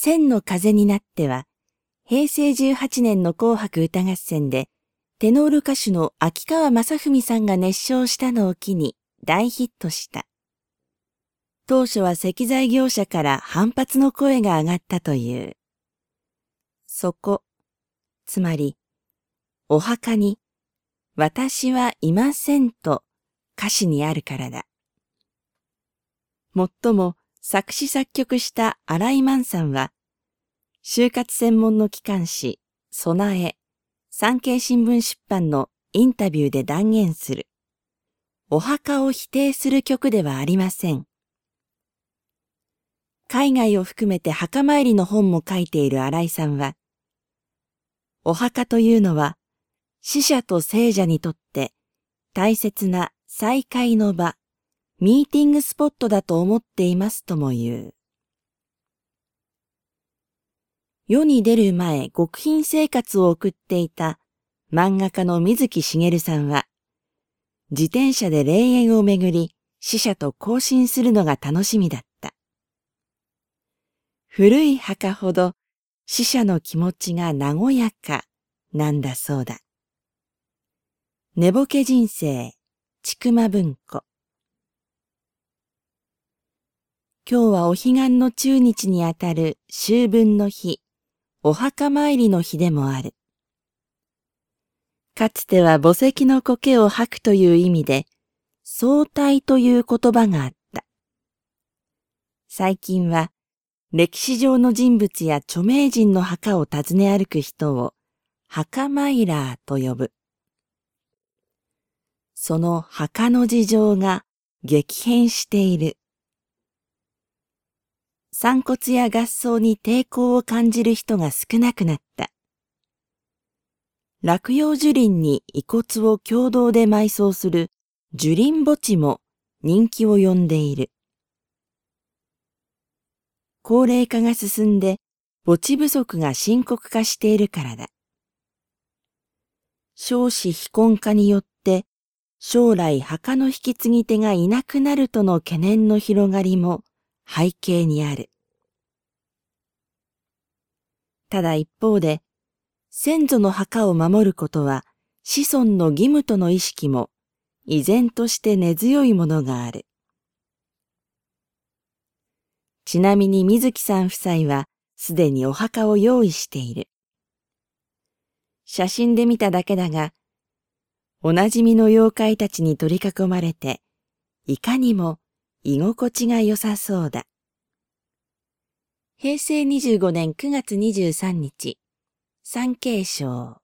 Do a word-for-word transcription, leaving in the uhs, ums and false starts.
千の風になっては、へいせいじゅうはちねんの紅白歌合戦で、テノール歌手の秋川雅史さんが熱唱したのを機に大ヒットした。当初は石材業者から反発の声が上がったという。そこ、つまり、お墓に、私はいませんと歌詞にあるからだ。もっとも作詞作曲した新井満さんは、就活専門の機関紙、備え、産経新聞出版のインタビューで断言する。お墓を否定する曲ではありません。海外を含めて墓参りの本も書いている新井さんは、お墓というのは死者と生者にとって大切な再会の場、ミーティングスポットだと思っていますとも言う。世に出る前極貧生活を送っていた漫画家の水木しげるさんは、自転車で霊園をめぐり死者と交信するのが楽しみだった。古い墓ほど死者の気持ちが和やかなんだそうだ。寝ぼけ人生、ちくま文庫。今日はお彼岸の中日にあたる秋分の日、お墓参りの日でもある。かつては墓石の苔を吐くという意味で、葬体という言葉があった。最近は、歴史上の人物や著名人の墓を訪ね歩く人を、墓参らーと呼ぶ。その墓の事情が激変している。散骨や合葬に抵抗を感じる人が少なくなった。落葉樹林に遺骨を共同で埋葬する樹林墓地も人気を呼んでいる。高齢化が進んで墓地不足が深刻化しているからだ。少子非婚化によって将来墓の引き継ぎ手がいなくなるとの懸念の広がりも背景にある。ただ一方で、先祖の墓を守ることは子孫の義務との意識も依然として根強いものがある。ちなみに水木さん夫妻はすでにお墓を用意している。写真で見ただけだが、おなじみの妖怪たちに取り囲まれて、いかにも居心地が良さそうだ。へいせいにじゅうごねんくがつにじゅうさんにち、産経省。